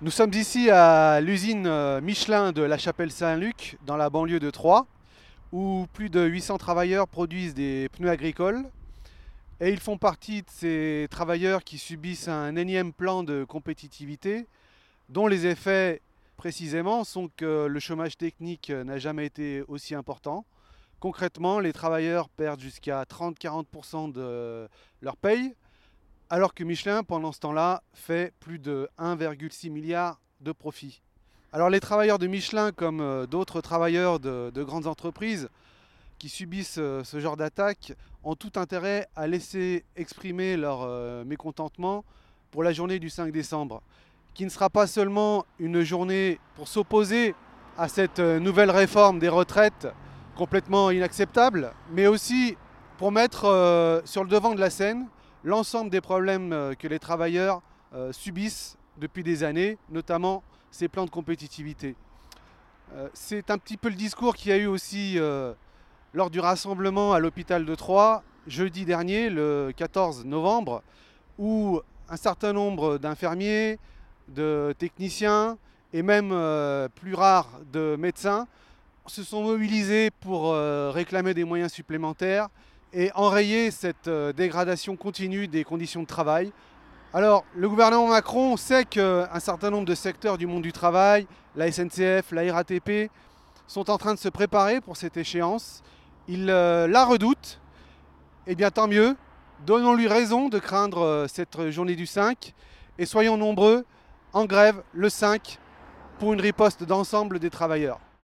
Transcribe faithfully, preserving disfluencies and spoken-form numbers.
Nous sommes ici à l'usine euh, Michelin de la Chapelle-Saint-Luc, dans la banlieue de Troyes, où plus de huit cents travailleurs produisent des pneus agricoles. Et ils font partie de ces travailleurs qui subissent un énième plan de compétitivité, dont les effets précisément sont que le chômage technique n'a jamais été aussi important. Concrètement, les travailleurs perdent jusqu'à trente à quarante pour cent de leur paye, alors que Michelin, pendant ce temps-là, fait plus de un virgule six milliard de profit. Alors les travailleurs de Michelin, comme euh, d'autres travailleurs de, de grandes entreprises qui subissent euh, ce genre d'attaque, ont tout intérêt à laisser exprimer leur euh, mécontentement pour la journée du cinq décembre, qui ne sera pas seulement une journée pour s'opposer à cette euh, nouvelle réforme des retraites complètement inacceptable, mais aussi pour mettre euh, sur le devant de la scène l'ensemble des problèmes euh, que les travailleurs euh, subissent depuis des années, notamment ces plans de compétitivité. Euh, c'est un petit peu le discours qu'il y a eu aussi euh, lors du rassemblement à l'hôpital de Troyes jeudi dernier, le quatorze novembre, où un certain nombre d'infirmiers, de techniciens et même euh, plus rare de médecins se sont mobilisés pour euh, réclamer des moyens supplémentaires et enrayer cette euh, dégradation continue des conditions de travail. Alors, le gouvernement Macron sait qu'un certain nombre de secteurs du monde du travail, la S N C F, la R A T P, sont en train de se préparer pour cette échéance. Il euh, la redoute. Eh bien, tant mieux. Donnons-lui raison de craindre euh, cette journée du cinq et soyons nombreux en grève le cinq pour une riposte d'ensemble des travailleurs.